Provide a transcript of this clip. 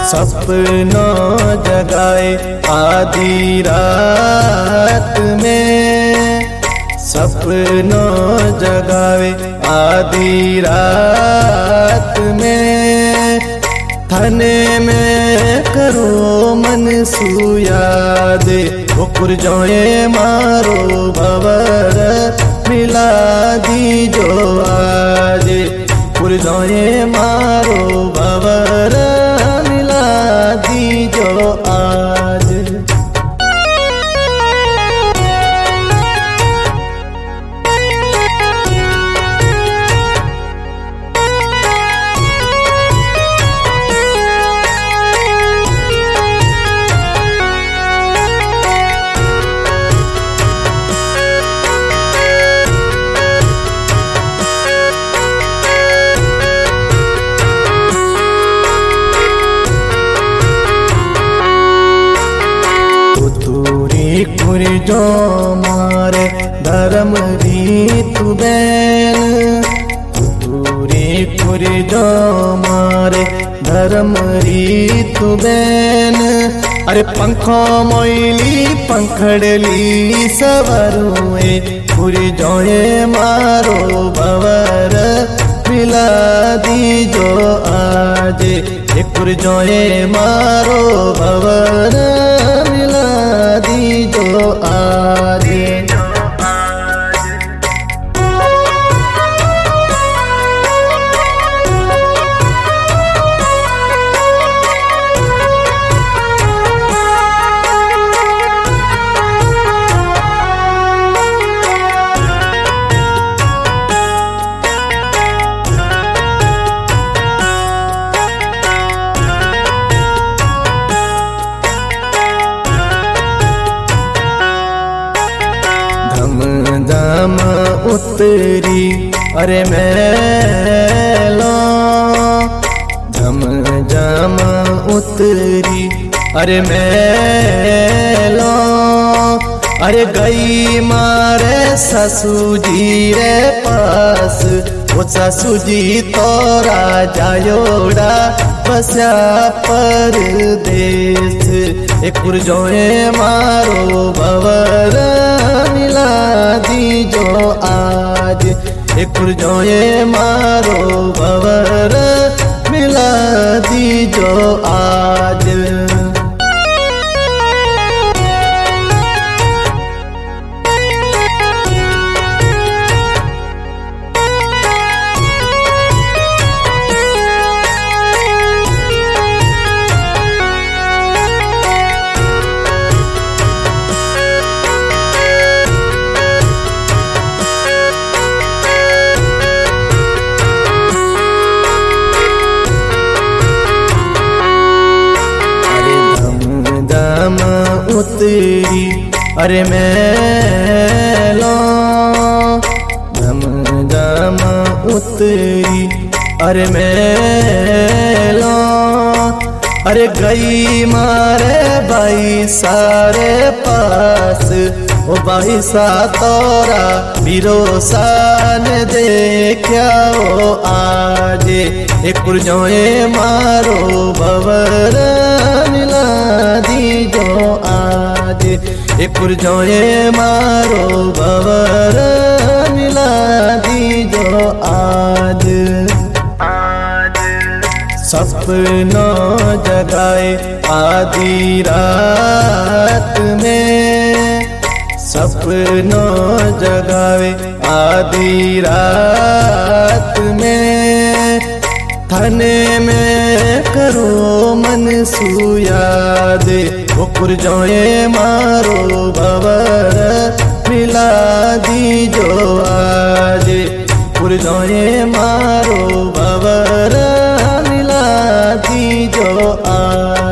सपनों जगाए आधी रात में, सपनों जगावे आधी रात में। थाने में करो मन सुयाद, ओकुर जोए मारो भवर मिला दी जो आज, पुर जोए मारो भवर मिला दी जो आज। कुरी जो मारे धर्म रीत बैन, पूरी कुरी जो मारे धर्म रीत बैन। अरे पंखो मोइली पंखड़ली सवरुए, पूरी जोए मारो भवर मिला दी जो आज, पुर जोए मारो भवर मिला दी जो आज। धम उतरी अरे मैलो, धम जम उतरी अरे मैलो। अरे गई मारे ससु जी रे पास, वो ससु जी तोरा जायोड़ा बस्या परदेस, एक पुरजोए मारो भवर मिला दी जो आज, एक पुरजोए मारो भवर मिला दी जो आज। उतरी अरे मैलो, धम धम उतरी अरे मैलो। अरे गई मारे भाई सारे पास, ओ भाई सा तोरा बिरोसा ने देखा ओ आज, एक पुरजोए मारो भवर मिला दी जो आज, एक पुरजोए मारो भवर मिला दी जो आज। सपनों जगाए आधी रात में, सपनों जगावे आधी रात में। थाने में करो मन सुयाद, ओकुर जोए मारो भवर मिला दी जो आज, पुर जोए मारो भवर मिला दी जो आज।